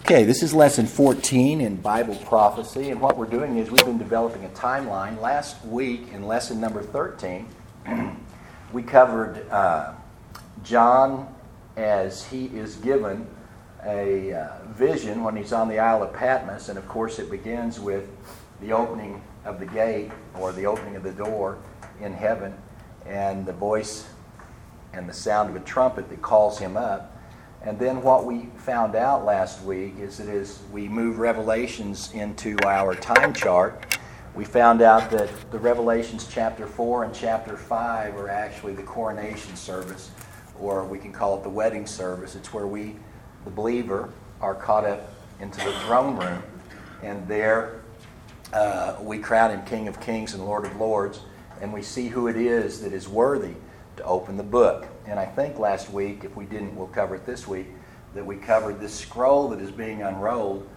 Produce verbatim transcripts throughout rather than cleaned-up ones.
Okay, this is lesson fourteen in Bible prophecy, and what we're doing is we've been developing a timeline. Last week in lesson number thirteen, we covered uh, John as he is given a uh, vision when he's on the Isle of Patmos, and of course it begins with the opening of the gate or the opening of the door in heaven and the voice and the sound of a trumpet that calls him up. And then what we found out last week is that as we move Revelations into our time chart, we found out that the Revelations chapter four and chapter five are actually the coronation service, or we can call it the wedding service. It's where we, the believer, are caught up into the throne room, and there uh, we crown him King of Kings and Lord of Lords, and we see who it is that is worthy to open the book. And I think last week, if we didn't, we'll cover it this week, that we covered this scroll that is being unrolled.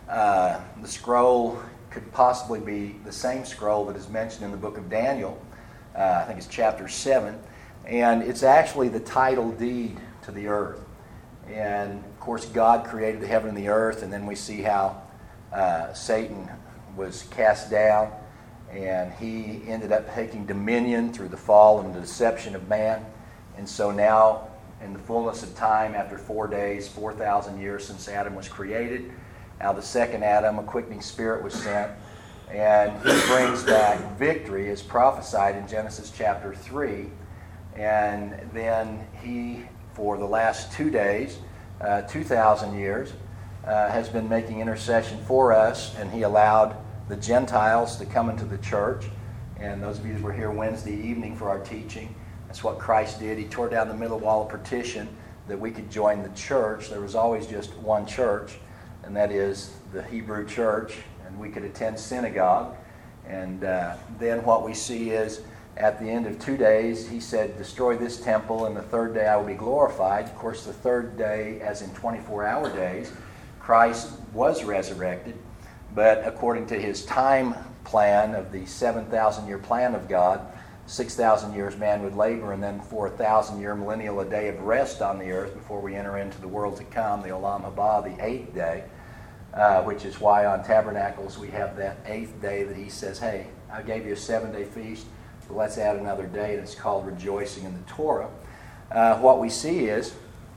Uh, the scroll could possibly be the same scroll that is mentioned in the book of Daniel. Uh, I think it's chapter seven. And it's actually the title deed to the earth. And of course, God created the heaven and the earth, and then we see how uh, Satan was cast down, and he ended up taking dominion through the fall and the deception of man. And so now, in the fullness of time, after four days, four thousand years since Adam was created, now the second Adam, a quickening spirit was sent, and he brings back victory as prophesied in Genesis chapter three. And then he, for the last two days, uh, two thousand years, uh, has been making intercession for us, and he allowed the Gentiles to come into the church. And those of you that were here Wednesday evening for our teaching, that's what Christ did. He tore down the middle wall of partition that we could join the church. There was always just one church, and that is the Hebrew church, and we could attend synagogue. And uh, then what we see is at the end of two days, he said, destroy this temple, and the third day I will be glorified. Of course, the third day, as in twenty-four hour days, Christ was resurrected. But according to his time plan of the seven thousand year plan of God, six thousand years man would labor, and then for a thousand year millennial, a day of rest on the earth before we enter into the world to come, the Olam Haba, the eighth day, uh, which is why on Tabernacles we have that eighth day that he says, hey, I gave you a seven-day feast, but let's add another day, and it's called rejoicing in the Torah. Uh, what we see is,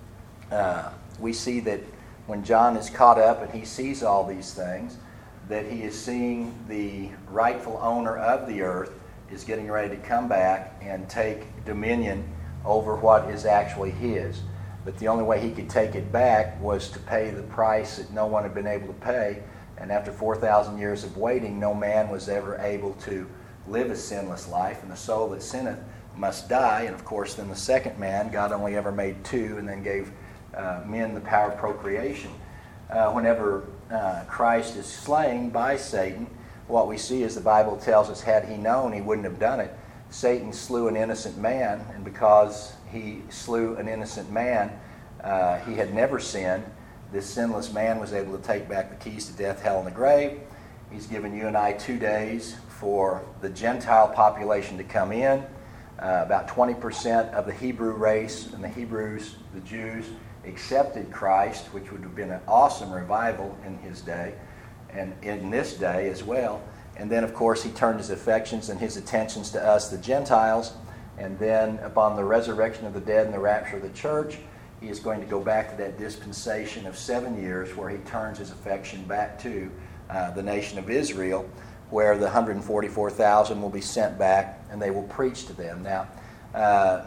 uh, we see that when John is caught up and he sees all these things, that he is seeing the rightful owner of the earth is getting ready to come back and take dominion over what is actually his. But the only way he could take it back was to pay the price that no one had been able to pay. And after four thousand years of waiting, no man was ever able to live a sinless life. And the soul that sinneth must die. And of course, then the second man, God only ever made two and then gave uh, men the power of procreation. Uh, whenever uh, Christ is slain by Satan, what we see is the Bible tells us, had he known, he wouldn't have done it. Satan slew an innocent man, and because he slew an innocent man, uh, he had never sinned. This sinless man was able to take back the keys to death, hell, and the grave. He's given you and I two days for the Gentile population to come in. Uh, about twenty percent of the Hebrew race and the Hebrews, the Jews, accepted Christ, which would have been an awesome revival in his day, and in this day as well. And then, of course, he turned his affections and his attentions to us, the Gentiles. And then, upon the resurrection of the dead and the rapture of the church, he is going to go back to that dispensation of seven years where he turns his affection back to uh, the nation of Israel, where the one hundred forty-four thousand will be sent back, and they will preach to them. Now, uh,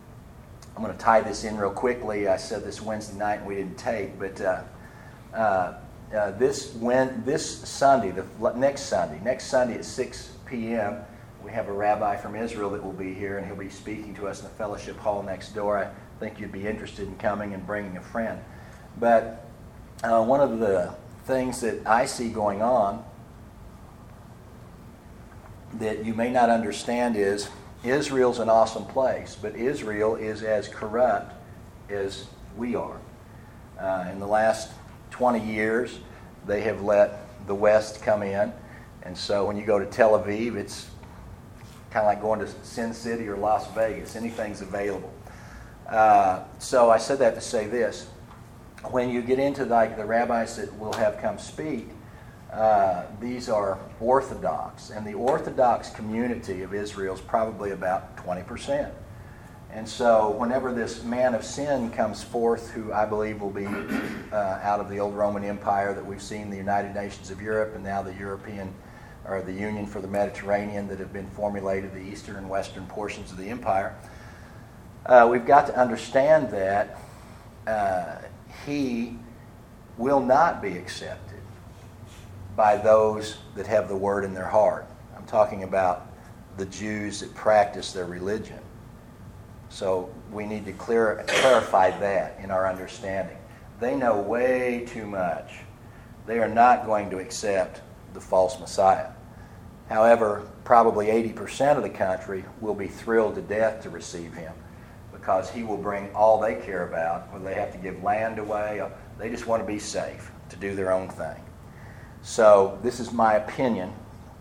I'm going to tie this in real quickly. I said this Wednesday night and we didn't take, but uh, uh, uh, this when this Sunday, the next Sunday, next Sunday at six p.m., we have a rabbi from Israel that will be here, and he'll be speaking to us in the fellowship hall next door. I think you'd be interested in coming and bringing a friend. But uh, one of the things that I see going on that you may not understand is Israel's an awesome place, but Israel is as corrupt as we are. Uh, in the last twenty years, they have let the West come in, and so when you go to Tel Aviv, it's kind of like going to Sin City or Las Vegas. Anything's available. Uh, so I said that to say this. when you get into like the rabbis that will have come speak, uh, these are Orthodox. And the Orthodox community of Israel is probably about twenty percent. And so whenever this man of sin comes forth, who I believe will be uh, out of the old Roman Empire that we've seen, the United Nations of Europe, and now the European, or the Union for the Mediterranean that have been formulated, the eastern and western portions of the empire, uh, we've got to understand that uh, he will not be accepted by those that have the word in their heart. I'm talking about the Jews that practice their religion. So we need to clear, clarify that in our understanding. They know way too much. They are not going to accept the false Messiah. However, probably eighty percent of the country will be thrilled to death to receive him, because he will bring all they care about, whether they have to give land away. They just want to be safe, to do their own thing. So this is my opinion.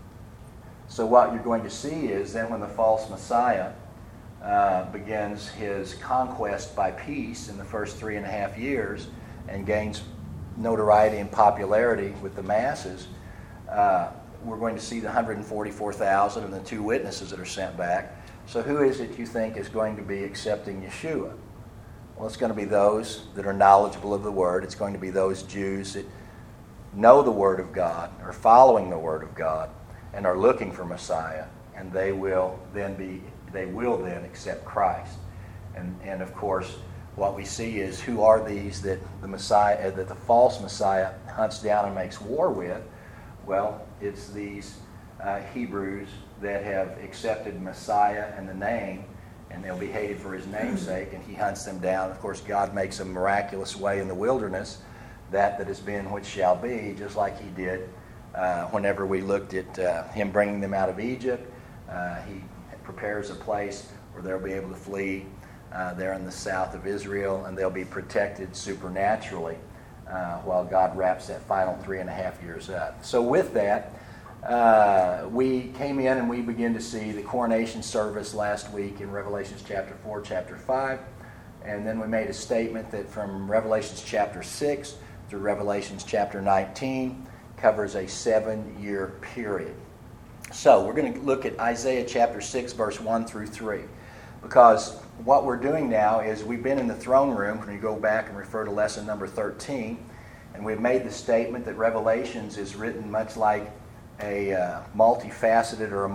So what you're going to see is then when the false Messiah uh, begins his conquest by peace in the first three and a half years and gains notoriety and popularity with the masses, uh, we're going to see the one hundred forty-four thousand and the two witnesses that are sent back. So who is it you think is going to be accepting Yeshua? Well, it's going to be those that are knowledgeable of the Word. It's going to be those Jews that know the Word of God, are following the Word of God, and are looking for Messiah, and they will then be they will then accept Christ. And and of course, what we see is who are these that the Messiah that the false Messiah hunts down and makes war with? Well, it's these uh, Hebrews that have accepted Messiah and the name, and they'll be hated for his name's sake, and he hunts them down. Of course, God makes a miraculous way in the wilderness, that that has been which shall be, just like he did uh, whenever we looked at uh, him bringing them out of Egypt. Uh, he prepares a place where they'll be able to flee uh, there in the south of Israel, and they'll be protected supernaturally uh, while God wraps that final three and a half years up. So with that, Uh, we came in and we began to see the coronation service last week in Revelations chapter four, chapter five. And then we made a statement that from Revelations chapter six through Revelations chapter nineteen covers a seven-year period. So we're going to look at Isaiah chapter six, verse one through three. Because what we're doing now is we've been in the throne room, when you go back and refer to lesson number thirteen, and we've made the statement that Revelations is written much like a uh, multifaceted or a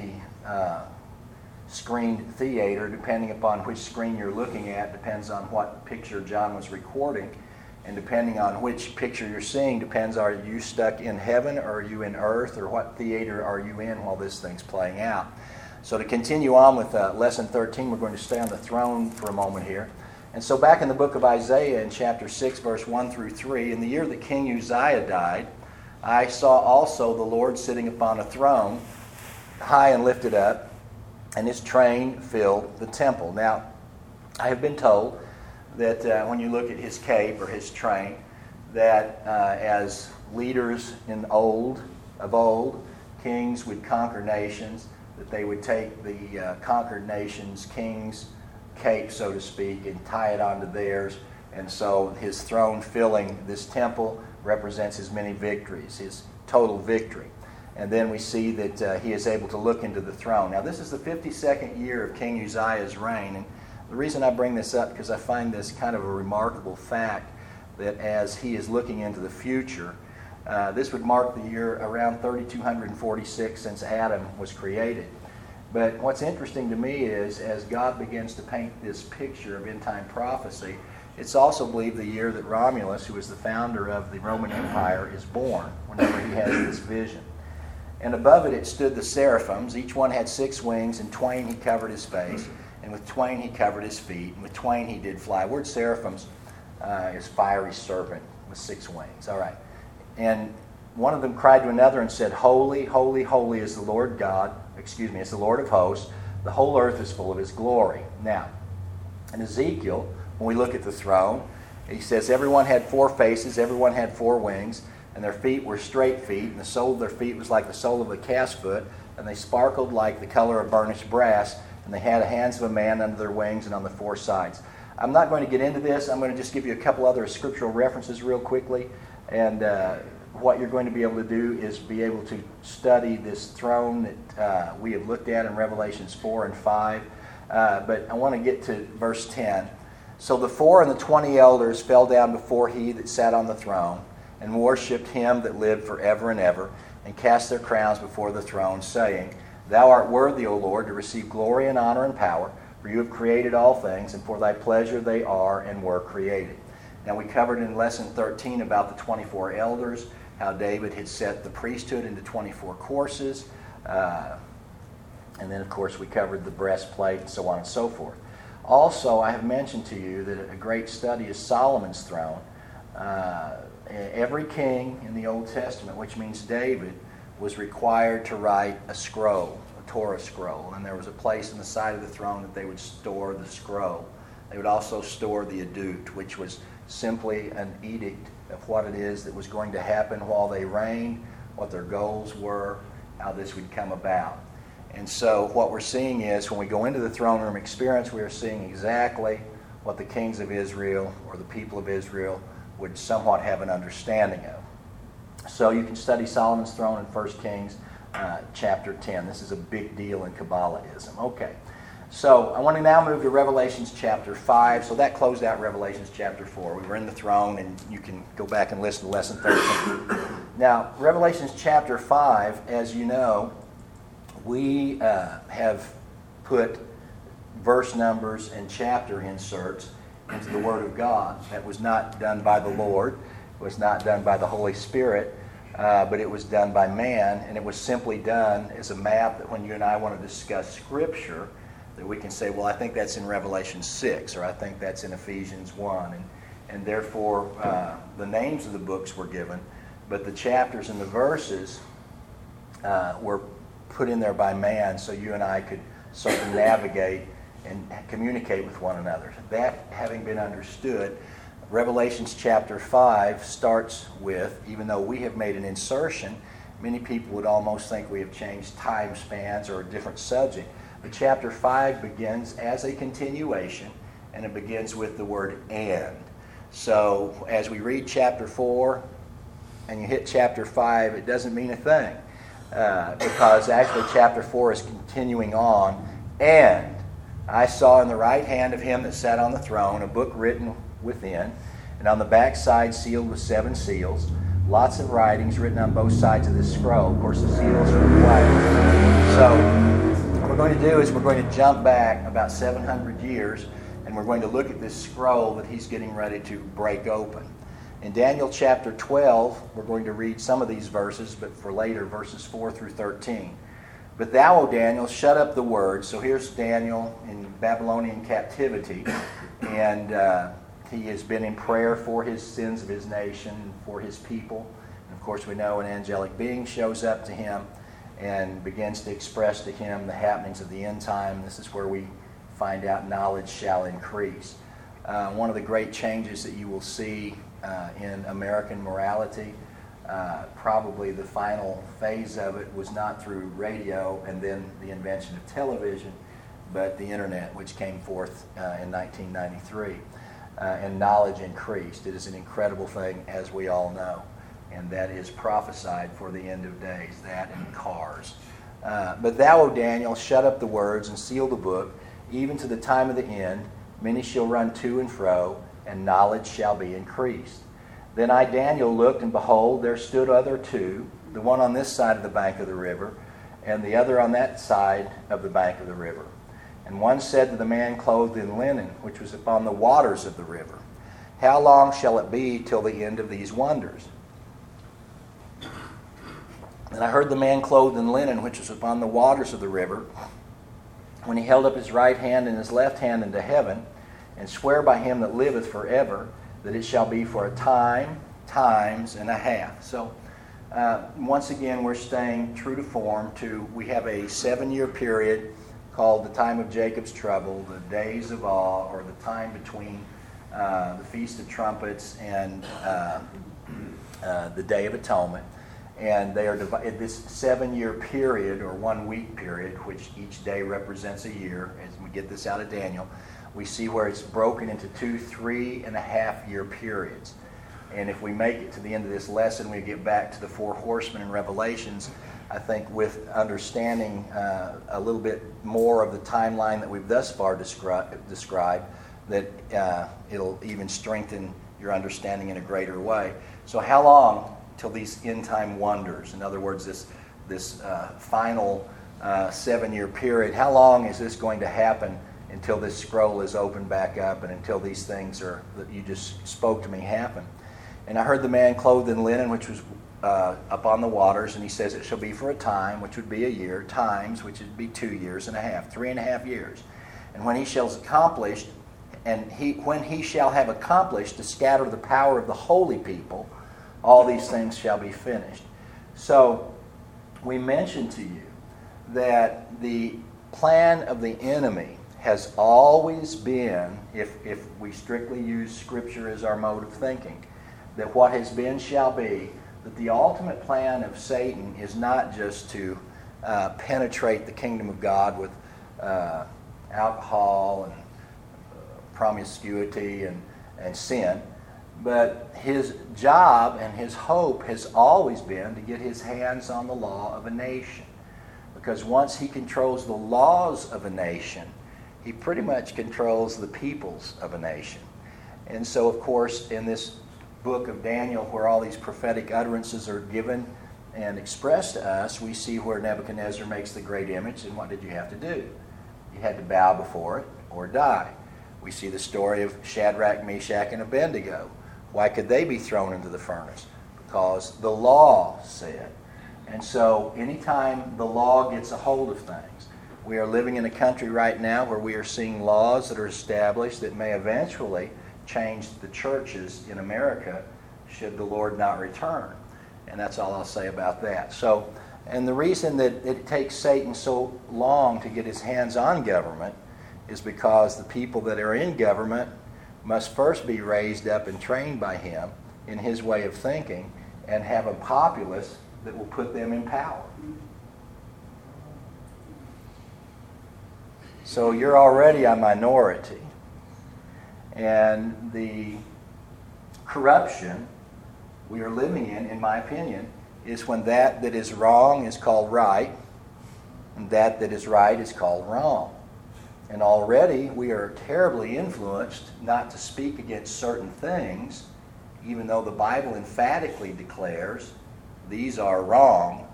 multi-screened uh, theater, depending upon which screen you're looking at, depends on what picture John was recording, and depending on which picture you're seeing depends, are you stuck in heaven or are you in earth, or what theater are you in while this thing's playing out. So to continue on with uh, lesson thirteen, we're going to stay on the throne for a moment here. And so back in the book of Isaiah in chapter six, verse one through three, in the year that King Uzziah died, I saw also the Lord sitting upon a throne, high and lifted up, and his train filled the temple. Now, I have been told that uh, when you look at his cape or his train, that uh, as leaders in old, of old, kings would conquer nations, that they would take the uh, conquered nation's king's cape, so to speak, and tie it onto theirs. And so his throne filling this temple represents his many victories, his total victory. And then we see that uh, he is able to look into the throne. Now, this is the fifty-second year of King Uzziah's reign. And the reason I bring this up, because I find this kind of a remarkable fact, that as he is looking into the future, uh, this would mark the year around thirty-two forty-six since Adam was created. But what's interesting to me is, as God begins to paint this picture of end-time prophecy, it's also believed the year that Romulus, who is the founder of the Roman Empire, is born, whenever he has this vision. And above it, it stood the seraphims. Each one had six wings, and twain he covered his face, and with twain he covered his feet, and with twain he did fly. The word seraphims uh, is fiery serpent with six wings. All right. And one of them cried to another and said, Holy, holy, holy is the Lord God, excuse me, is the Lord of hosts. The whole earth is full of his glory. Now, in Ezekiel, when we look at the throne, he says everyone had four faces, everyone had four wings, and their feet were straight feet, and the sole of their feet was like the sole of a calf's foot, and they sparkled like the color of burnished brass, and they had the hands of a man under their wings and on the four sides. I'm not going to get into this. I'm going to just give you a couple other scriptural references real quickly. And uh, what you're going to be able to do is be able to study this throne that uh, we have looked at in Revelations four and five. Uh, but I want to get to verse ten. So the four and the twenty elders fell down before he that sat on the throne, and worshipped him that lived forever and ever, and cast their crowns before the throne, saying, Thou art worthy, O Lord, to receive glory and honor and power, for you have created all things, and for thy pleasure they are and were created. Now we covered in lesson thirteen about the twenty-four elders, how David had set the priesthood into twenty-four courses, uh, and then of course we covered the breastplate and so on and so forth. Also, I have mentioned to you that a great study is Solomon's throne. Uh, every king in the Old Testament, which means David, was required to write a scroll, a Torah scroll. And there was a place in the side of the throne that they would store the scroll. They would also store the edut, which was simply an edict of what it is that was going to happen while they reigned, what their goals were, how this would come about. And so what we're seeing is when we go into the throne room experience, we are seeing exactly what the kings of Israel or the people of Israel would somewhat have an understanding of. So you can study Solomon's throne in First Kings uh, chapter ten. This is a big deal in Kabbalahism. Okay, so I want to now move to Revelations chapter five. So that closed out Revelations chapter four. We were in the throne, and you can go back and listen to lesson thirteen. Now, Revelations chapter five, as you know, we uh, have put verse numbers and chapter inserts into the Word of God. That was not done by the Lord. It was not done by the Holy Spirit, uh, but it was done by man, and it was simply done as a map that when you and I want to discuss Scripture, that we can say, well, I think that's in Revelation six, or I think that's in Ephesians one, and, and therefore uh, the names of the books were given, but the chapters and the verses uh, were put in there by man so you and I could circumnavigate and communicate with one another. That having been understood, Revelations chapter five starts with, even though we have made an insertion, many people would almost think we have changed time spans or a different subject. But chapter five begins as a continuation, and it begins with the word and. So as we read chapter four and you hit chapter five, it doesn't mean a thing. Uh, because actually chapter four is continuing on. And I saw in the right hand of him that sat on the throne a book written within, and on the back side sealed with seven seals, lots of writings written on both sides of this scroll. Of course, the seals are white. So what we're going to do is we're going to jump back about seven hundred years, and we're going to look at this scroll that he's getting ready to break open. In Daniel chapter twelve, we're going to read some of these verses, but for later, verses four through thirteen. But thou, O Daniel, shut up the words. So here's Daniel in Babylonian captivity, and uh, he has been in prayer for his sins of his nation, for his people. And of course, we know an angelic being shows up to him and begins to express to him the happenings of the end time. This is where we find out knowledge shall increase. Uh, one of the great changes that you will see uh, in American morality, uh, probably the final phase of it was not through radio and then the invention of television, but the internet, which came forth uh, in nineteen ninety-three. Uh, and knowledge increased. It is an incredible thing, as we all know. And that is prophesied for the end of days, that and cars. Uh, but thou, O Daniel, shut up the words and seal the book, even to the time of the end. Many shall run to and fro, and knowledge shall be increased. Then I, Daniel, looked, and behold, there stood other two, the one on this side of the bank of the river, and the other on that side of the bank of the river. And one said to the man clothed in linen, which was upon the waters of the river, How long shall it be till the end of these wonders? And I heard the man clothed in linen, which was upon the waters of the river, when he held up his right hand and his left hand into heaven, and swear by him that liveth forever, that it shall be for a time, times, and a half. So, uh, once again, we're staying true to form. To we have a seven-year period called the time of Jacob's trouble, the days of awe, or the time between uh, the Feast of Trumpets and uh, uh, the Day of Atonement. And they are divided, this seven-year period, or one-week period, which each day represents a year, as we get this out of Daniel, we see where it's broken into two three and a half year periods. And if we make it to the end of this lesson, we get back to the four horsemen in Revelations, I think with understanding uh, a little bit more of the timeline that we've thus far descri- described, that uh, it'll even strengthen your understanding in a greater way. So how long till these end-time wonders, in other words, this, this uh, final uh, seven-year period, how long is this going to happen until this scroll is opened back up and until these things are that you just spoke to me happen? And I heard the man clothed in linen, which was uh, up on the waters, and he says it shall be for a time, which would be a year, times, which would be two years and a half, three and a half years. And when he shall accomplished, and he when he shall have accomplished to scatter the power of the holy people, all these things shall be finished. So we mentioned to you that the plan of the enemy has always been, if if we strictly use Scripture as our mode of thinking, that what has been shall be, that the ultimate plan of Satan is not just to uh, penetrate the kingdom of God with uh, alcohol and uh, promiscuity and, and sin, but his job and his hope has always been to get his hands on the law of a nation. Because once he controls the laws of a nation, he pretty much controls the peoples of a nation. And so, of course, in this book of Daniel, where all these prophetic utterances are given and expressed to us, we see where Nebuchadnezzar makes the great image, and what did you have to do? You had to bow before it or die. We see the story of Shadrach, Meshach, and Abednego. Why could they be thrown into the furnace? Because the law said. And so anytime the law gets a hold of things, we are living in a country right now where we are seeing laws that are established that may eventually change the churches in America should the Lord not return. And that's all I'll say about that. So, and the reason that it takes Satan so long to get his hands on government is because the people that are in government must first be raised up and trained by him in his way of thinking and have a populace that will put them in power. So you're already a minority. And the corruption we are living in, in my opinion, is when that that is wrong is called right, and that that is right is called wrong. And already we are terribly influenced not to speak against certain things, even though the Bible emphatically declares these are wrong.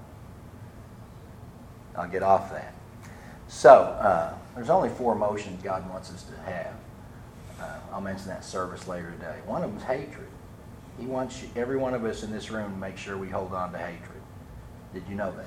I'll get off that. So, uh, there's only four emotions God wants us to have. Uh, I'll mention that service later today. One of them is hatred. He wants you, every one of us in this room to make sure we hold on to hatred. Did you know that?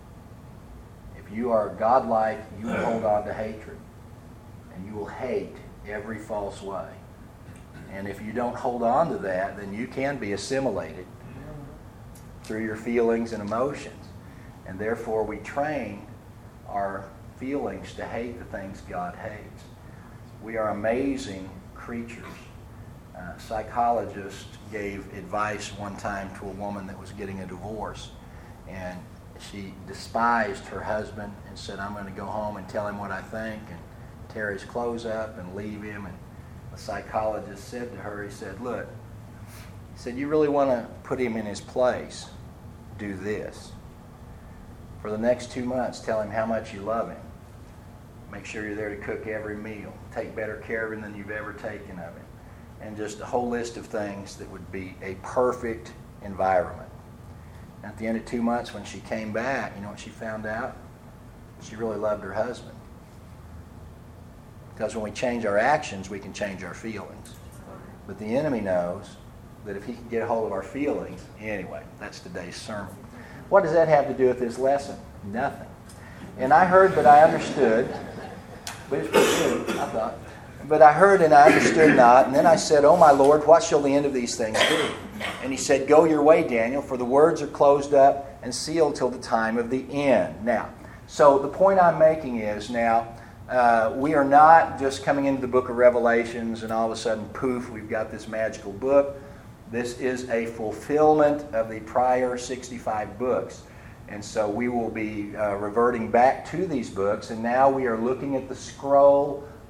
If you are godlike, you will hold on to hatred. And you will hate every false way. And if you don't hold on to that, then you can be assimilated through your feelings and emotions. And therefore we train our feelings to hate the things God hates. We are amazing creatures. A psychologist gave advice one time to a woman that was getting a divorce. And she despised her husband and said, I'm going to go home and tell him what I think and tear his clothes up and leave him. And the psychologist said to her, he said, look, he said, you really want to put him in his place? Do this. For the next two months, tell him how much you love him. Make sure you're there to cook every meal. Take better care of him than you've ever taken of him. And just a whole list of things that would be a perfect environment. And at the end of two months, when she came back, you know what she found out? She really loved her husband. Because when we change our actions, we can change our feelings. But the enemy knows that if he can get a hold of our feelings, anyway, that's today's sermon. What does that have to do with this lesson? Nothing. And I heard, but I understood. But it's pretty good, I thought. But I heard and I understood not. And then I said, oh my Lord, what shall the end of these things be? And he said, go your way, Daniel, for the words are closed up and sealed till the time of the end. Now, so the point I'm making is now, uh, we are not just coming into the book of Revelations and all of a sudden, poof, we've got this magical book. This is a fulfillment of the prior sixty-five books. And so we will be uh, reverting back to these books. And now we are looking at the scroll,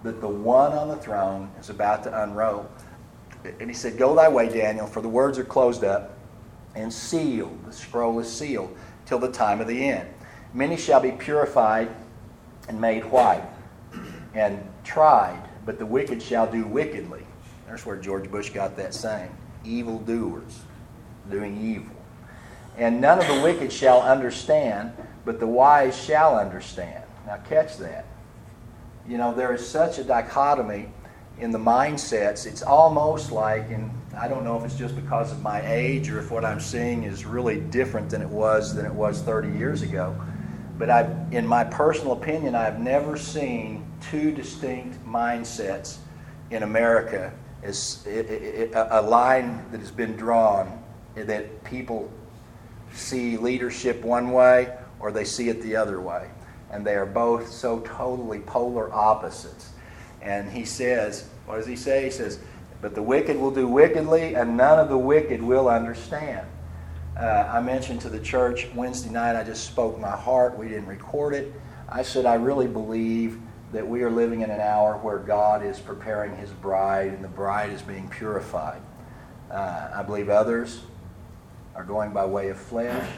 that the one on the throne is about to unroll. And he said, "Go thy way, Daniel, for the words are closed up and sealed." The scroll is sealed till the time of the end. "Many shall be purified and made white and tried, but the wicked shall do wickedly." There's where George Bush got that saying. Evildoers doing evil. "And none of the wicked shall understand, but the wise shall understand." Now catch that. You know, there is such a dichotomy in the mindsets. It's almost like, and I don't know if it's just because of my age or if what I'm seeing is really different than it was than it was thirty years ago. But I, in my personal opinion, I've never seen two distinct mindsets in America as it, it, a line that has been drawn that people see leadership one way or they see it the other way. And they are both so totally polar opposites. And he says, what does he say? He says, "But the wicked will do wickedly, and none of the wicked will understand." Uh, I mentioned to the church Wednesday night, I just spoke my heart. We didn't record it. I said, I really believe that we are living in an hour where God is preparing His bride, and the bride is being purified. Uh, I believe others are going by way of flesh,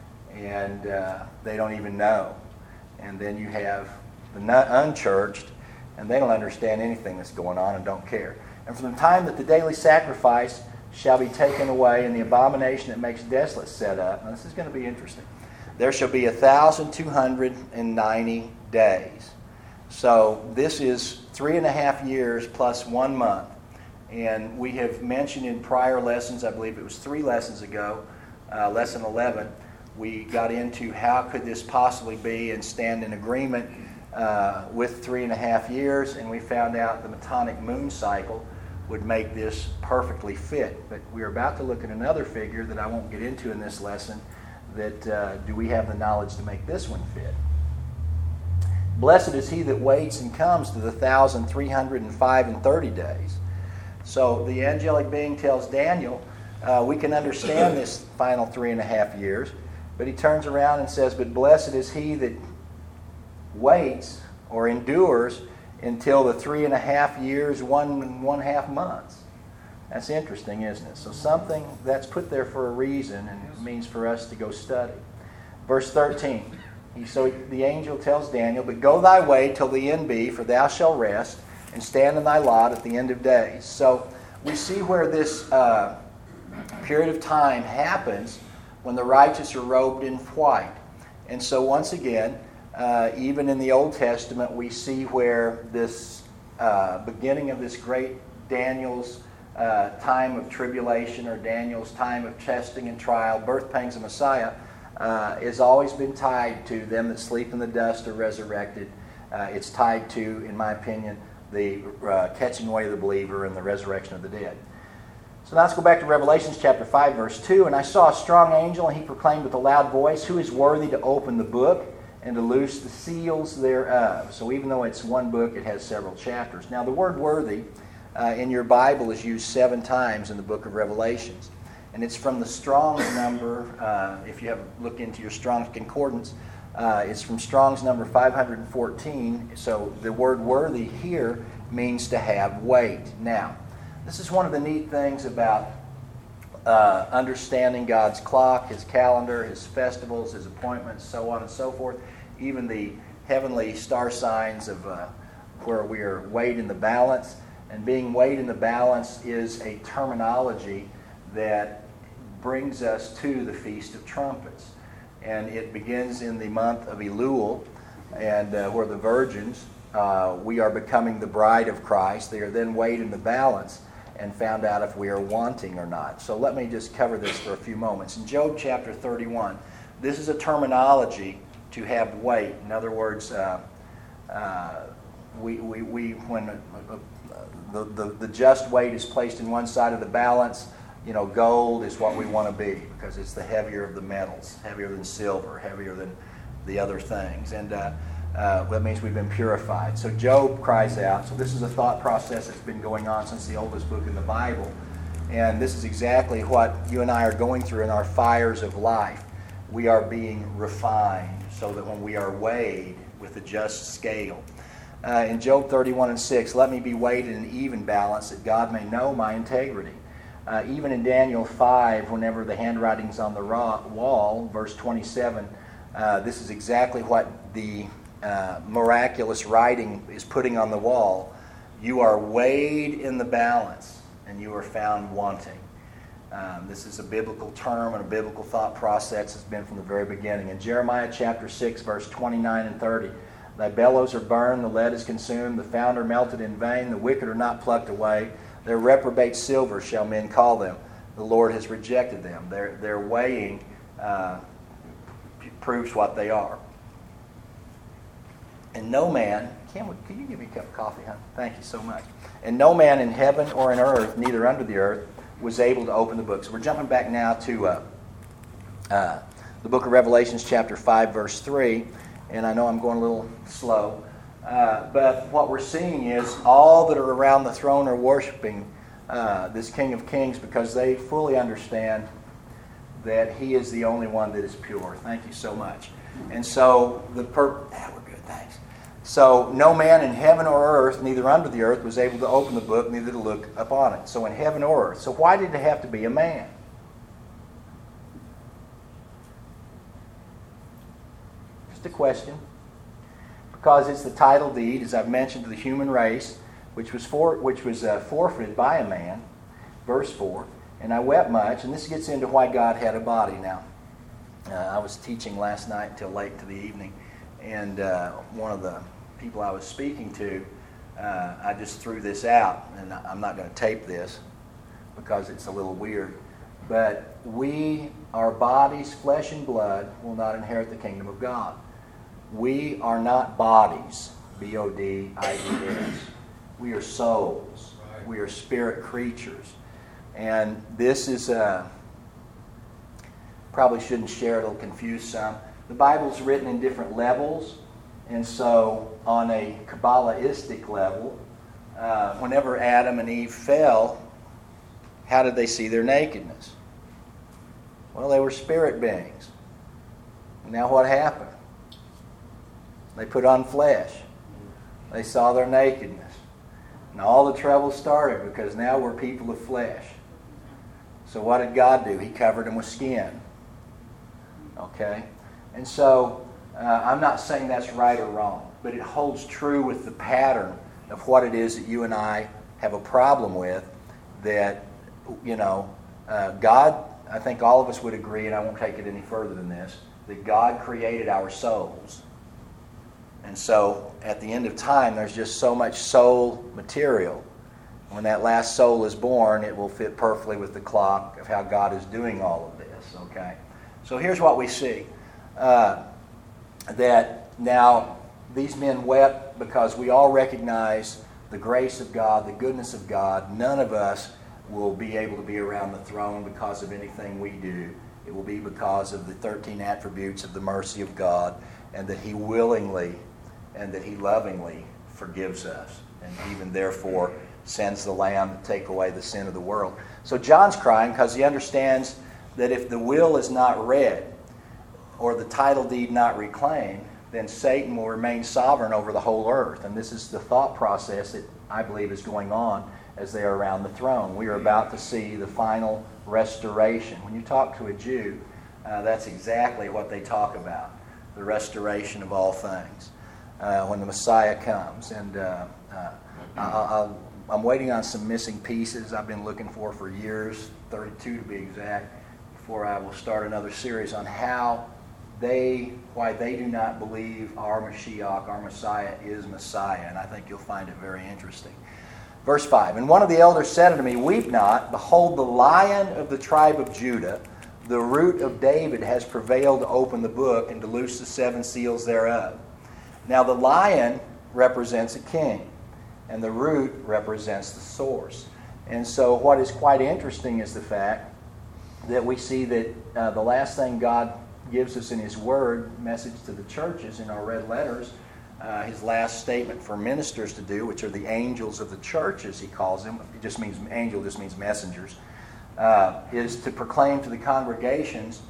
and uh, they don't even know. And then you have the unchurched, and they don't understand anything that's going on and don't care. "And from the time that the daily sacrifice shall be taken away, and the abomination that makes desolate set up," now this is going to be interesting, "there shall be a thousand two hundred and ninety days." So this is three and a half years plus one month. And we have mentioned in prior lessons, I believe it was three lessons ago, uh, lesson eleven, we got into how could this possibly be and stand in agreement uh, with three and a half years, and we found out the Metonic moon cycle would make this perfectly fit. But we're about to look at another figure that I won't get into in this lesson, that uh, do we have the knowledge to make this one fit? "Blessed is he that waits and comes to the thousand three hundred and five and thirty days." So the angelic being tells Daniel, uh, we can understand this final three and a half years, but he turns around and says, "But blessed is he that waits or endures until the three and a half years, one and one half months." That's interesting, isn't it? So something that's put there for a reason, and it means for us to go study. Verse thirteen. He, so the angel tells Daniel, "But go thy way till the end be, for thou shalt rest, and stand in thy lot at the end of days." So we see where this uh, period of time happens when the righteous are robed in white. And so once again, uh, even in the Old Testament, we see where this uh, beginning of this great Daniel's uh, time of tribulation, or Daniel's time of testing and trial, birth pangs of Messiah, uh, has always been tied to them that sleep in the dust are resurrected. Uh, it's tied to, in my opinion, the uh, catching away of the believer and the resurrection of the dead. So now let's go back to Revelation chapter five, verse two. "And I saw a strong angel, and he proclaimed with a loud voice, Who is worthy to open the book and to loose the seals thereof?" So even though it's one book, it has several chapters. Now the word worthy uh, in your Bible is used seven times in the book of Revelations. And it's from the Strong's number, uh, if you have a look into your Strong's Concordance, uh, it's from Strong's number five hundred fourteen. So the word worthy here means to have weight. Now, this is one of the neat things about uh, understanding God's clock, His calendar, His festivals, His appointments, so on and so forth. Even the heavenly star signs of uh, where we are weighed in the balance. And being weighed in the balance is a terminology that brings us to the Feast of Trumpets. And it begins in the month of Elul, and uh, where the virgins, uh, we are becoming the bride of Christ. They are then weighed in the balance and found out if we are wanting or not. So let me just cover this for a few moments. In Job chapter thirty-one, this is a terminology to have weight. In other words, uh, uh, we, we, we when uh, the, the, the just weight is placed in one side of the balance, you know, gold is what we want to be because it's the heavier of the metals, heavier than silver, heavier than the other things. And uh, uh, that means we've been purified. So Job cries out. So this is a thought process that's been going on since the oldest book in the Bible. And this is exactly what you and I are going through in our fires of life. We are being refined so that when we are weighed with a just scale. Uh, in Job thirty-one and six, let me be weighed in an even balance that God may know my integrity. Uh, even in Daniel five, whenever the handwriting's on the raw wall, verse twenty-seven, uh, this is exactly what the uh, miraculous writing is putting on the wall. You are weighed in the balance, and you are found wanting. Um, this is a biblical term and a biblical thought process has been from the very beginning. In Jeremiah chapter six, verse twenty-nine and thirty, thy bellows are burned, the lead is consumed, the founder melted in vain, the wicked are not plucked away. Their reprobate silver shall men call them. The Lord has rejected them. Their, their weighing uh, proves what they are. And no man, can, we, can you give me a cup of coffee, huh? Thank you so much. And no man in heaven or in earth, neither under the earth, was able to open the book. So we're jumping back now to uh, uh, the book of Revelations chapter five, verse three. And I know I'm going a little slow. Uh, but what we're seeing is all that are around the throne are worshiping uh, this King of Kings because they fully understand that He is the only one that is pure. Thank you so much. And so the per- ah, we're good, thanks. So no man in heaven or earth, neither under the earth, was able to open the book, neither to look upon it. So in heaven or earth. So why did it have to be a man? Just a question. Because it's the title deed, as I've mentioned, to the human race, which was for, which was uh, forfeited by a man. Verse four. And I wept much, and this gets into why God had a body now. Uh, I was teaching last night until late into the evening, and uh, one of the people I was speaking to, uh, I just threw this out, and I'm not going to tape this because it's a little weird. But we, our bodies, flesh and blood, will not inherit the kingdom of God. We are not bodies, B O D I E S. We are souls. We are spirit creatures. And this is, uh, probably shouldn't share, it'll confuse some. The Bible's written in different levels. And so on a Kabbalistic level, uh, whenever Adam and Eve fell, how did they see their nakedness? Well, they were spirit beings. Now what happened? They put on flesh. They saw their nakedness. And all the trouble started because now we're people of flesh. So what did God do? He covered them with skin. Okay? And so uh, I'm not saying that's right or wrong, but it holds true with the pattern of what it is that you and I have a problem with, that, you know, uh, God, I think all of us would agree, and I won't take it any further than this, that God created our souls. And so at the end of time, there's just so much soul material. When that last soul is born, it will fit perfectly with the clock of how God is doing all of this. Okay? So here's what we see. Uh, that now these men wept because we all recognize the grace of God, the goodness of God. None of us will be able to be around the throne because of anything we do. It will be because of the thirteen attributes of the mercy of God, and that He willingly and that He lovingly forgives us, and even therefore sends the Lamb to take away the sin of the world. So John's crying because he understands that if the will is not read, or the title deed not reclaimed, then Satan will remain sovereign over the whole earth. And this is the thought process that I believe is going on as they are around the throne. We are about to see the final restoration. When you talk to a Jew, uh, that's exactly what they talk about, the restoration of all things. Uh, when the Messiah comes. And uh, uh, I, I, I'm waiting on some missing pieces I've been looking for for years, thirty-two to be exact, before I will start another series on how they, why they do not believe our Mashiach, our Messiah, is Messiah. And I think you'll find it very interesting. Verse five, and one of the elders said unto me, weep not, behold, the Lion of the tribe of Judah, the root of David, has prevailed to open the book and to loose the seven seals thereof. Now the lion represents a king, and the root represents the source. And so what is quite interesting is the fact that we see that uh, the last thing God gives us in His Word, message to the churches in our red letters, uh, His last statement for ministers to do, which are the angels of the churches, He calls them. It just means, angel just means messengers, uh, is to proclaim to the congregations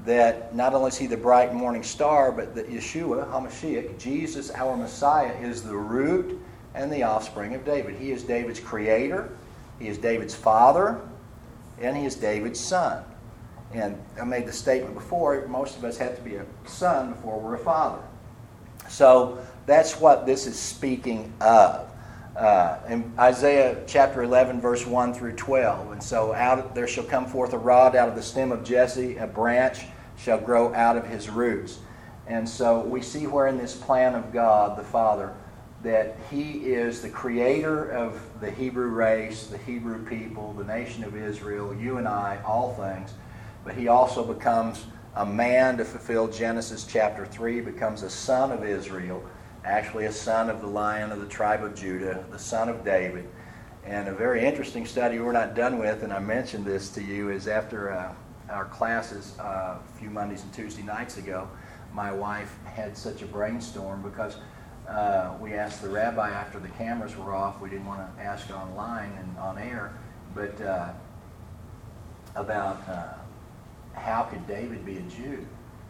that not only is he the bright morning star, but that Yeshua, HaMashiach, Jesus, our Messiah, is the root and the offspring of David. He is David's creator, he is David's father, and he is David's son. And I made the statement before, most of us have to be a son before we're a father. So that's what this is speaking of. Uh, in Isaiah chapter eleven, verse one through twelve. And so out there shall come forth a rod out of the stem of Jesse, a branch shall grow out of his roots. And so we see where in this plan of God, the Father, that he is the creator of the Hebrew race, the Hebrew people, the nation of Israel, you and I, all things. But he also becomes a man to fulfill Genesis chapter three, becomes a son of Israel, actually a son of the Lion of the tribe of Judah, the son of David. And a very interesting study we're not done with, and I mentioned this to you, is after uh, our classes uh, a few Mondays and Tuesday nights ago, my wife had such a brainstorm because uh, we asked the rabbi after the cameras were off, we didn't want to ask online and on air, but uh, about uh, how could David be a Jew?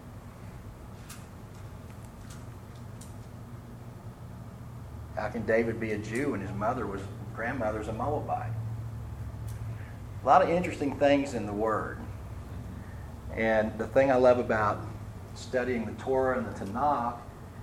How can David be a Jew when his mother was, grandmother's a Moabite? A lot of interesting things in the Word. And the thing I love about studying the Torah and the Tanakh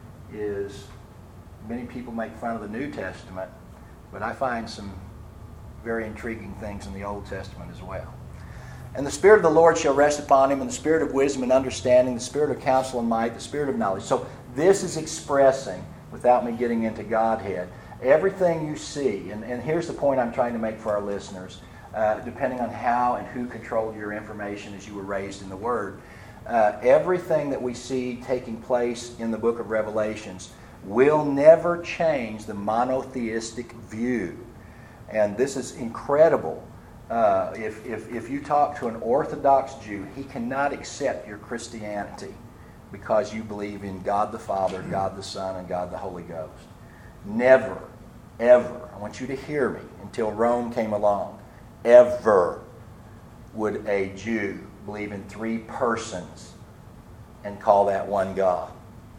is many people make fun of the New Testament, but I find some very intriguing things in the Old Testament as well. And the Spirit of the Lord shall rest upon him, and the Spirit of wisdom and understanding, the Spirit of counsel and might, the Spirit of knowledge. So this is expressing, without me getting into Godhead, everything you see, and, and here's the point I'm trying to make for our listeners, uh, depending on how and who controlled your information as you were raised in the Word, uh, everything that we see taking place in the book of Revelations will never change the monotheistic view. And this is incredible. Uh, if, if, if you talk to an Orthodox Jew, he cannot accept your Christianity because you believe in God the Father, God the Son, and God the Holy Ghost. Never, ever, I want you to hear me, until Rome came along, ever would a Jew believe in three persons and call that one God.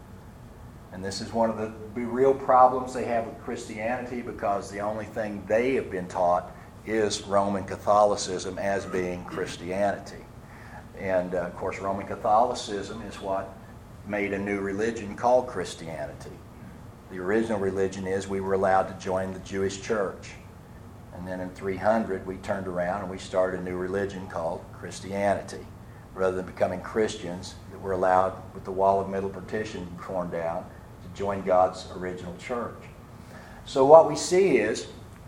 And this is one of the real problems they have with Christianity, because the only thing they have been taught is Roman Catholicism as being Christianity. And, uh, of course, Roman Catholicism is what made a new religion called Christianity. The original religion is we were allowed to join the Jewish church. And then in three hundred, we turned around and we started a new religion called Christianity. Rather than becoming Christians, that were allowed, with the wall of middle partition torn down, to join God's original church. So what we see is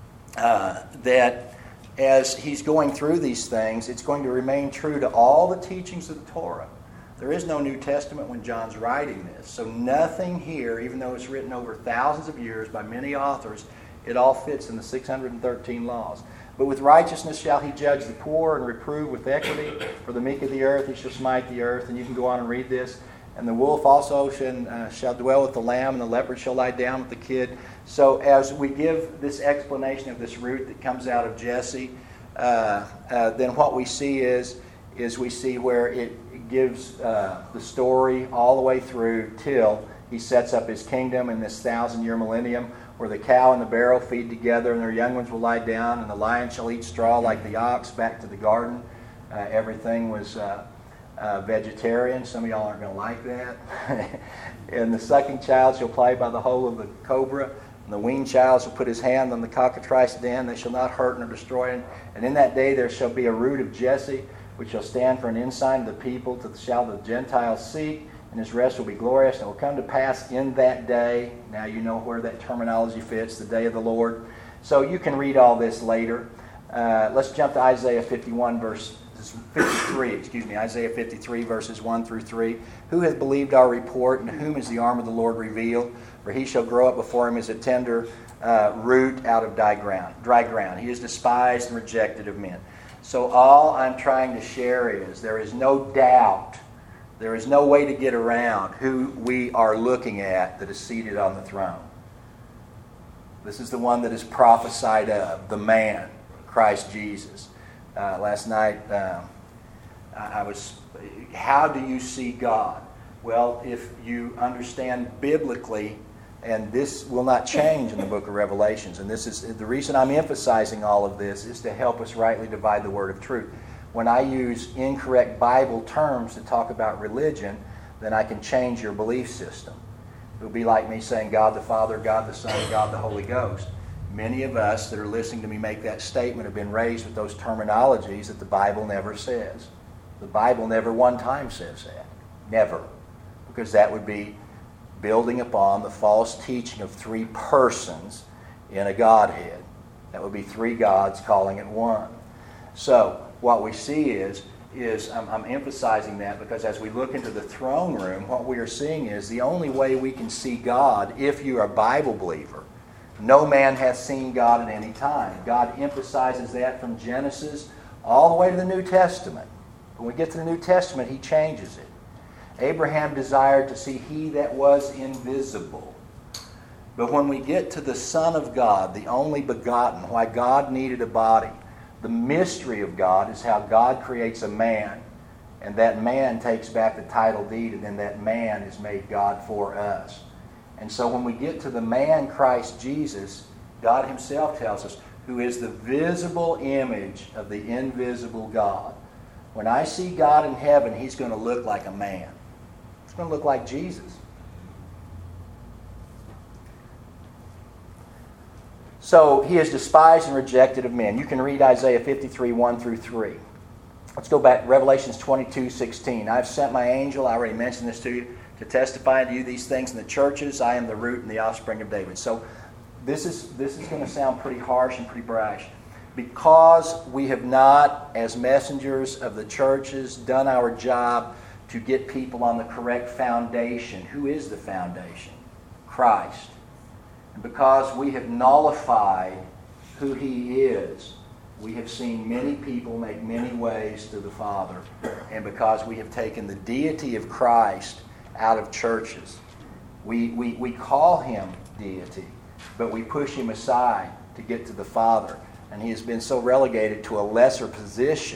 uh, that as he's going through these things, it's going to remain true to all the teachings of the Torah. There is no New Testament when John's writing this. So nothing here, even though it's written over thousands of years by many authors, it all fits in the six hundred thirteen laws. But with righteousness shall he judge the poor and reprove with equity. For the meek of the earth he shall smite the earth. And you can go on and read this. And the wolf also shall, uh, shall dwell with the lamb, and the leopard shall lie down with the kid. So as we give this explanation of this root that comes out of Jesse, uh, uh, then what we see is, is we see where it gives uh, the story all the way through till he sets up his kingdom in this thousand-year millennium, where the cow and the barrel feed together, and their young ones will lie down, and the lion shall eat straw like the ox. Back to the garden, uh, everything was uh, uh, vegetarian. Some of y'all aren't going to like that. And the sucking child shall play by the hole of the cobra, and the weaned child shall put his hand on the cockatrice den. They shall not hurt nor destroy him. And in that day there shall be a root of Jesse, which shall stand for an ensign of the people, to shall the Gentiles seek, and his rest will be glorious. And it will come to pass in that day, now you know where that terminology fits, the day of the Lord. So you can read all this later. Uh, let's jump to Isaiah fifty-one, verse fifty-three, excuse me, Isaiah fifty-three, verses one through three. Who hath believed our report, and to whom is the arm of the Lord revealed? For he shall grow up before him as a tender uh, root out of dry ground. Dry ground. He is despised and rejected of men. So all I'm trying to share is there is no doubt, there is no way to get around who we are looking at that is seated on the throne. This is the one that is prophesied of, the man, Christ Jesus. Uh, last night, um, I, I was, how do you see God? Well, if you understand biblically, and this will not change in the book of Revelations, and this is the reason I'm emphasizing all of this is to help us rightly divide the word of truth. When I use incorrect Bible terms to talk about religion, then I can change your belief system. It would be like me saying God the Father, God the Son, God the Holy Ghost. Many of us that are listening to me make that statement have been raised with those terminologies that the Bible never says. The Bible never one time says that. Never. Because that would be building upon the false teaching of three persons in a Godhead. That would be three gods calling it one. So what we see is is I'm, I'm emphasizing that because as we look into the throne room, what we are seeing is the only way we can see God, if you are a Bible believer, no man hath seen God at any time. God emphasizes that from Genesis all the way to the New Testament. When we get to the New Testament, He changes it. Abraham desired to see He that was invisible. But when we get to the Son of God, the only begotten, why God needed a body, the mystery of God is how God creates a man, and that man takes back the title deed, and then that man is made God for us. And so when we get to the man Christ Jesus, God Himself tells us, who is the visible image of the invisible God. When I see God in heaven, He's going to look like a man. He's going to look like Jesus. So He is despised and rejected of men. You can read Isaiah fifty-three, one through three. Let's go back to Revelations twenty-two, sixteen. I've sent my angel, I already mentioned this to you, to testify to you these things in the churches. I am the root and the offspring of David. So this is this is going to sound pretty harsh and pretty brash. Because we have not, as messengers of the churches, done our job to get people on the correct foundation. Who is the foundation? Christ. And because we have nullified who He is, we have seen many people make many ways to the Father. And because we have taken the deity of Christ out of churches, we, we, we call Him deity, but we push Him aside to get to the Father. And He has been so relegated to a lesser position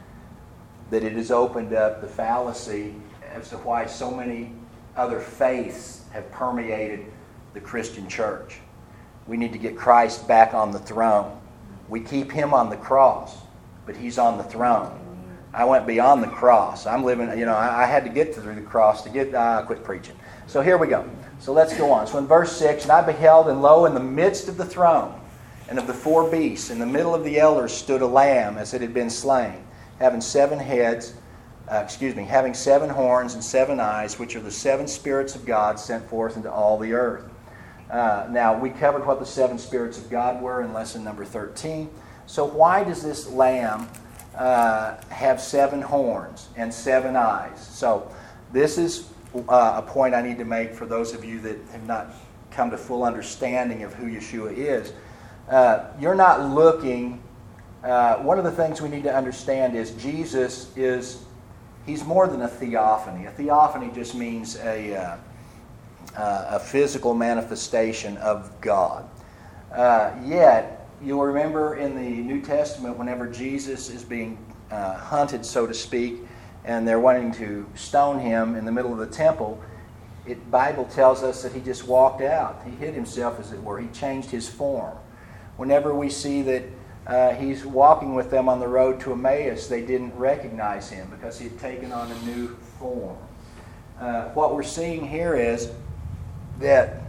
that it has opened up the fallacy as to why so many other faiths have permeated the Christian church. We need to get Christ back on the throne. We keep Him on the cross, but He's on the throne. I went beyond the cross. I'm living, you know, I, I had to get through the cross to get, uh, quit preaching. So here we go. So let's go on. So in verse six, and I beheld, and lo, in the midst of the throne, and of the four beasts, in the middle of the elders stood a lamb as it had been slain, having seven heads, uh, excuse me, having seven horns and seven eyes, which are the seven spirits of God sent forth into all the earth. Uh, now, we covered what the seven spirits of God were in lesson number thirteen. So why does this lamb uh, have seven horns and seven eyes? So this is uh, a point I need to make for those of you that have not come to full understanding of who Yeshua is. Uh, you're not looking... Uh, one of the things we need to understand is Jesus is... He's more than a theophany. A theophany just means a... Uh, Uh, a physical manifestation of God. Uh, yet, you'll remember in the New Testament, whenever Jesus is being uh, hunted, so to speak, and they're wanting to stone Him in the middle of the temple, the Bible tells us that He just walked out. He hid Himself, as it were. He changed His form. Whenever we see that uh, He's walking with them on the road to Emmaus, they didn't recognize Him because He had taken on a new form. Uh, what we're seeing here is that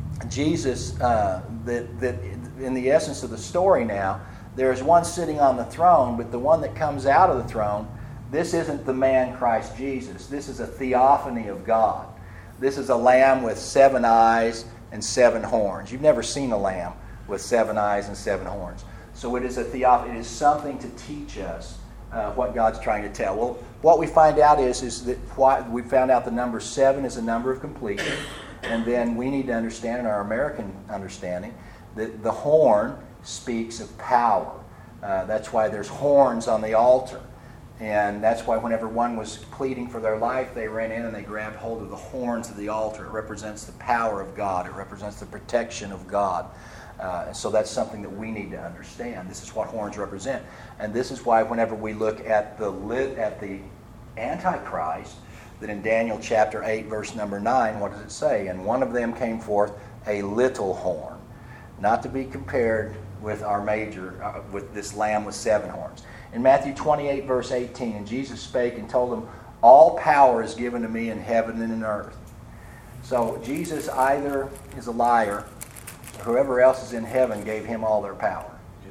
Jesus, uh, that, that in the essence of the story now, there is one sitting on the throne, but the one that comes out of the throne, this isn't the man Christ Jesus. This is a theophany of God. This is a lamb with seven eyes and seven horns. You've never seen a lamb with seven eyes and seven horns. So it is a theophany. It is something to teach us uh, what God's trying to tell. Well, what we find out is, is that why, we found out the number seven is a number of completion. And then we need to understand, in our American understanding, that the horn speaks of power. Uh, that's why there's horns on the altar. And that's why whenever one was pleading for their life, they ran in and they grabbed hold of the horns of the altar. It represents the power of God. It represents the protection of God. Uh, so that's something that we need to understand. This is what horns represent. And this is why whenever we look at the lit, at the Antichrist, that in Daniel chapter eight, verse number nine, what does it say? And one of them came forth a little horn, not to be compared with our major, uh, with this lamb with seven horns. In Matthew twenty-eight, verse eighteen, and Jesus spake and told them, all power is given to me in heaven and in earth. So Jesus either is a liar, or whoever else is in heaven gave him all their power. Yeah.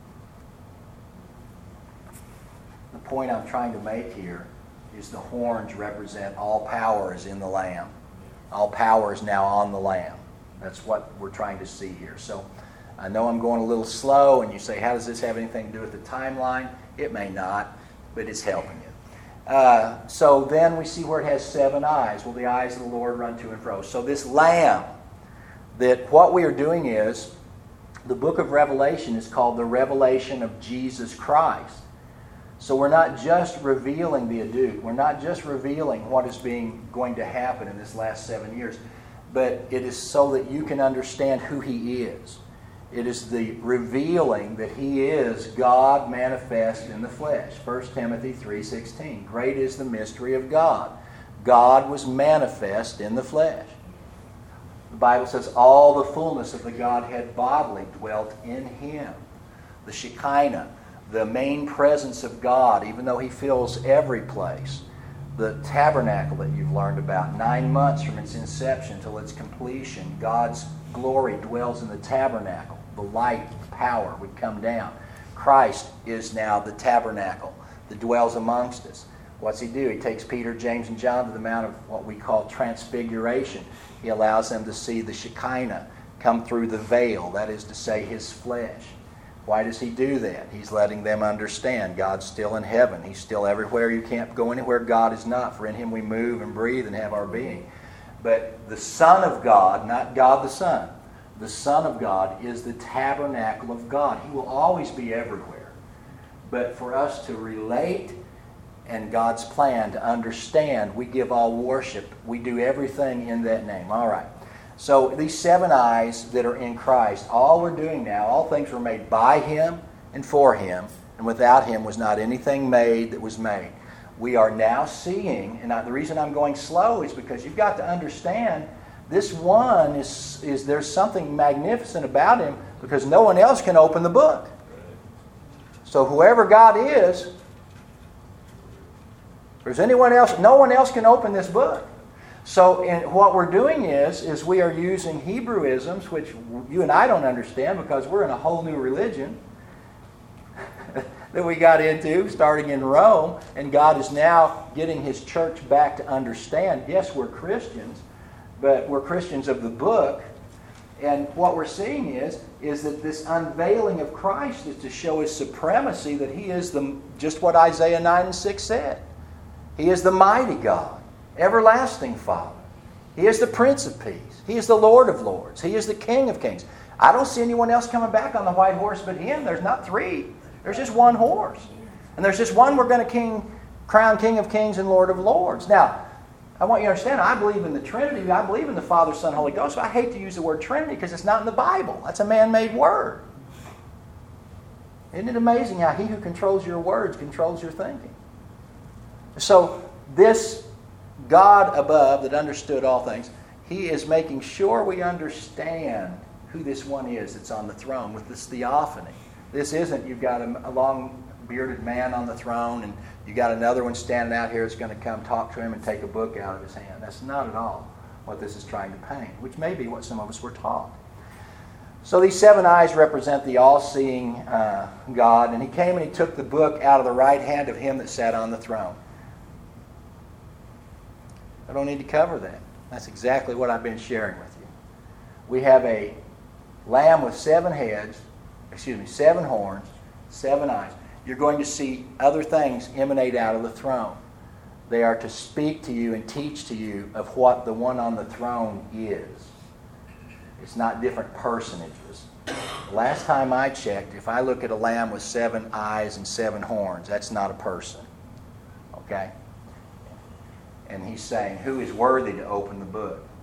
The point I'm trying to make here is the horns represent all power is in the Lamb. All power is now on the Lamb. That's what we're trying to see here. So I know I'm going a little slow, and you say, how does this have anything to do with the timeline? It may not, but it's helping you. Uh, so then we see where it has seven eyes. Well, the eyes of the Lord run to and fro. So this Lamb, that what we are doing is, the book of Revelation is called the revelation of Jesus Christ. So we're not just revealing the adduct. We're not just revealing what is being going to happen in this last seven years, but it is so that you can understand who He is. It is the revealing that He is God manifest in the flesh. First Timothy three sixteen. Great is the mystery of God. God was manifest in the flesh. The Bible says all the fullness of the Godhead bodily dwelt in Him. The Shekinah, the main presence of God, even though He fills every place. The tabernacle that you've learned about, nine months from its inception till its completion, God's glory dwells in the tabernacle. The light, the power would come down. Christ is now the tabernacle that dwells amongst us. What's He do? He takes Peter, James, and John to the Mount of what we call transfiguration. He allows them to see the Shekinah come through the veil, that is to say, His flesh. Why does He do that? He's letting them understand God's still in heaven. He's still everywhere. You can't go anywhere God is not, for in Him we move and breathe and have our being. But the Son of God, not God the Son, the Son of God is the tabernacle of God. He will always be everywhere. But for us to relate and God's plan to understand, we give all worship. We do everything in that name. All right. So these seven eyes that are in Christ, all we're doing now, all things were made by Him and for Him, and without Him was not anything made that was made. We are now seeing, and I, the reason I'm going slow is because you've got to understand this one is, is there's something magnificent about Him because no one else can open the book. So whoever God is, if there's anyone else, no one else can open this book. So in, what we're doing is, is we are using Hebrewisms, which you and I don't understand because we're in a whole new religion that we got into starting in Rome, and God is now getting His church back to understand, yes, we're Christians, but we're Christians of the book. And what we're seeing is, is that this unveiling of Christ is to show His supremacy, that He is the just what Isaiah nine and six said. He is the mighty God, everlasting Father. He is the Prince of Peace. He is the Lord of Lords. He is the King of Kings. I don't see anyone else coming back on the white horse but Him. There's not three. There's just one horse. And there's just one we're going to king, crown King of Kings and Lord of Lords. Now, I want you to understand, I believe in the Trinity. I believe in the Father, Son, Holy Ghost. So I hate to use the word Trinity because it's not in the Bible. That's a man-made word. Isn't it amazing how He who controls your words controls your thinking? So this God above that understood all things, He is making sure we understand who this one is that's on the throne with this theophany. This isn't you've got a, a long bearded man on the throne and you got another one standing out here that's going to come talk to him and take a book out of his hand. That's not at all what this is trying to paint, which may be what some of us were taught. So these seven eyes represent the all-seeing uh, God, and He came and He took the book out of the right hand of Him that sat on the throne. I don't need to cover that. That's exactly what I've been sharing with you. We have a lamb with seven heads, excuse me, seven horns, seven eyes. You're going to see other things emanate out of the throne. They are to speak to you and teach to you of what the one on the throne is. It's not different personages. Last time I checked, if I look at a lamb with seven eyes and seven horns, that's not a person. Okay? And He's saying, who is worthy to open the book?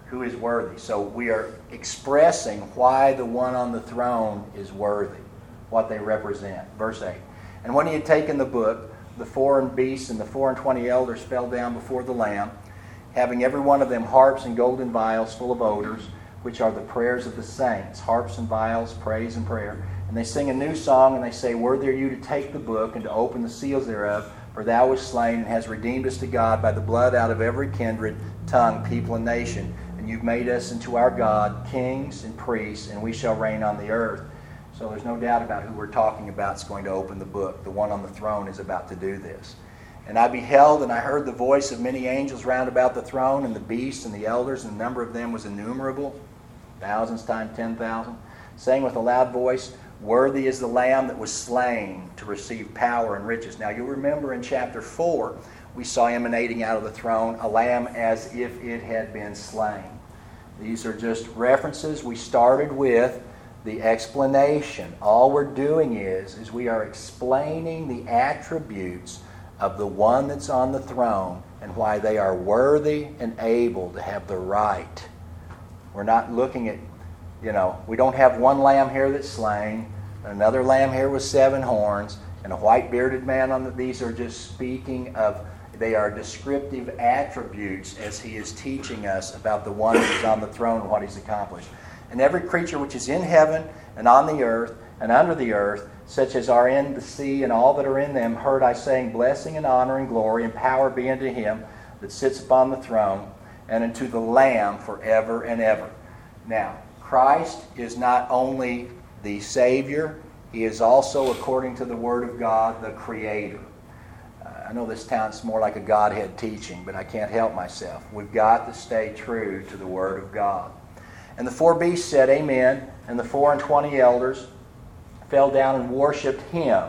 who is worthy. So we are expressing why the one on the throne is worthy, what they represent. Verse eight. And when he had taken the book, the four beasts and the four and twenty elders fell down before the Lamb, having every one of them harps and golden vials full of odors, which are the prayers of the saints. Harps and vials, praise and prayer. And they sing a new song, and they say, Worthy are you to take the book and to open the seals thereof, for thou wast slain and hast redeemed us to God by the blood out of every kindred, tongue, people, and nation. And you've made us into our God kings and priests, and we shall reign on the earth. So there's no doubt about who we're talking about is going to open the book. The one on the throne is about to do this. And I beheld, and I heard the voice of many angels round about the throne, and the beasts and the elders, and the number of them was innumerable, thousands times ten thousand, saying with a loud voice, Worthy is the Lamb that was slain to receive power and riches. Now you'll remember in chapter four, we saw emanating out of the throne a lamb as if it had been slain. These are just references. We started with the explanation. All we're doing is, is we are explaining the attributes of the one that's on the throne and why they are worthy and able to have the right. We're not looking at, you know, we don't have one lamb here that's slain, another lamb here with seven horns, and a white bearded man on the, these are just speaking of, they are descriptive attributes as he is teaching us about the one who's on the throne and what he's accomplished. And every creature which is in heaven and on the earth and under the earth, such as are in the sea and all that are in them, heard I saying, Blessing and honor and glory and power be unto him that sits upon the throne and unto the Lamb forever and ever. Now, Christ is not only the Savior, he is also, according to the Word of God, the Creator. Uh, I know this sounds more like a Godhead teaching, but I can't help myself. We've got to stay true to the Word of God. And the four beasts said, Amen, and the four and twenty elders fell down and worshipped him.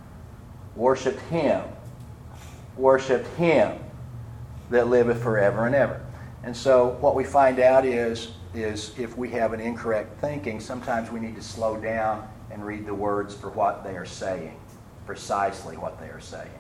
Worshipped him. Worshipped him that liveth forever and ever. And so what we find out is, is if we have an incorrect thinking, sometimes we need to slow down and read the words for what they are saying, precisely what they are saying.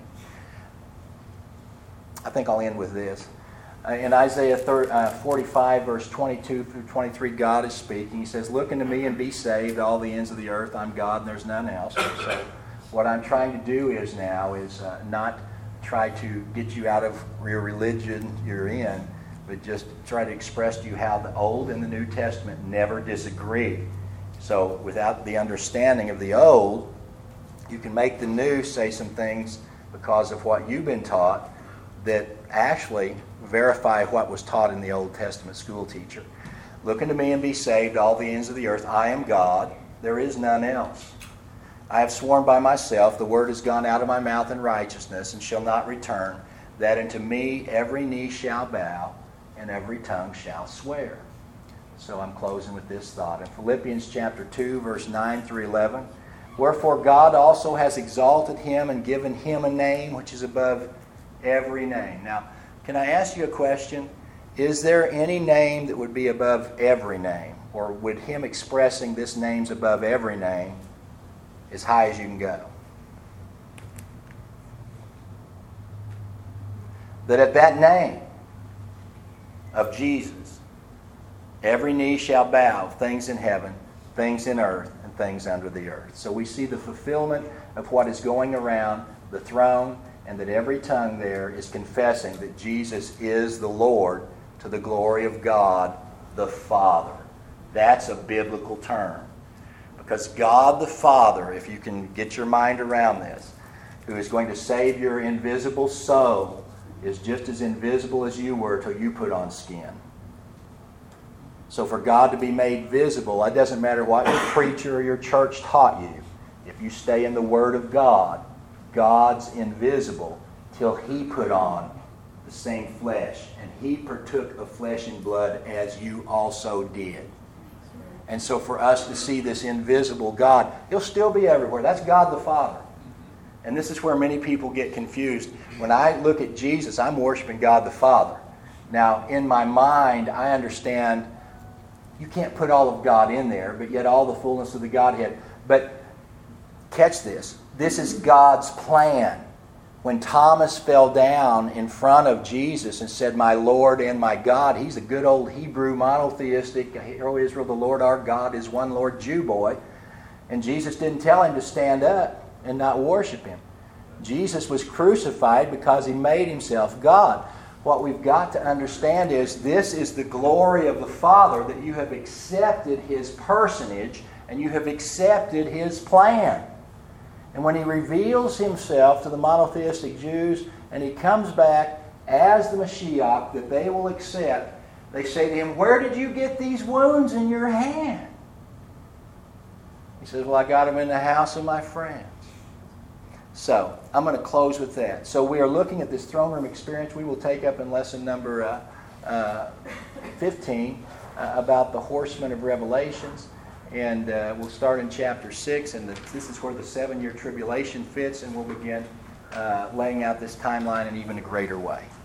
I think I'll end with this. Uh, in Isaiah forty-five, verse twenty-two through twenty-three, God is speaking. He says, Look unto me and be saved, all the ends of the earth. I'm God and there's none else. So what I'm trying to do is now is uh, not try to get you out of your religion you're in, but just try to express to you how the Old and the New Testament never disagree. So without the understanding of the Old, you can make the New say some things because of what you've been taught that actually verify what was taught in the Old Testament school teacher. Look unto me and be saved, all the ends of the earth. I am God. There is none else. I have sworn by myself, the word has gone out of my mouth in righteousness and shall not return, that unto me every knee shall bow and every tongue shall swear. So I'm closing with this thought. In Philippians chapter two, verse nine through eleven, Wherefore God also has exalted him and given him a name which is above every name. Now, can I ask you a question? Is there any name that would be above every name? Or would him expressing this name's above every name as high as you can go? That at that name of Jesus, every knee shall bow, things in heaven, things in earth, and things under the earth. So we see the fulfillment of what is going around the throne, and that every tongue there is confessing that Jesus is the Lord to the glory of God the Father. That's a biblical term. Because God the Father, if you can get your mind around this, who is going to save your invisible soul, is just as invisible as you were till you put on skin. So for God to be made visible, it doesn't matter what your preacher or your church taught you. If you stay in the Word of God, God's invisible till he put on the same flesh. And he partook of flesh and blood as you also did. And so for us to see this invisible God, he'll still be everywhere. That's God the Father. And this is where many people get confused. When I look at Jesus, I'm worshiping God the Father. Now, in my mind, I understand you can't put all of God in there, but yet all the fullness of the Godhead. But catch this. This is God's plan. When Thomas fell down in front of Jesus and said, "My Lord and my God," he's a good old Hebrew monotheistic, "Hear, O Israel, the Lord our God is one Lord," Jew boy. And Jesus didn't tell him to stand up and not worship him. Jesus was crucified because he made himself God. What we've got to understand is this is the glory of the Father, that you have accepted His personage and you have accepted His plan. And when He reveals Himself to the monotheistic Jews and He comes back as the Mashiach that they will accept, they say to Him, "Where did you get these wounds in your hand?" He says, "Well, I got them in the house of my friends." So, I'm going to close with that. So we are looking at this throne room experience. We will take up in lesson number uh, uh, fifteen uh, about the horsemen of Revelations. And uh, we'll start in chapter six. And the, this is where the seven-year tribulation fits. And we'll begin uh, laying out this timeline in even a greater way.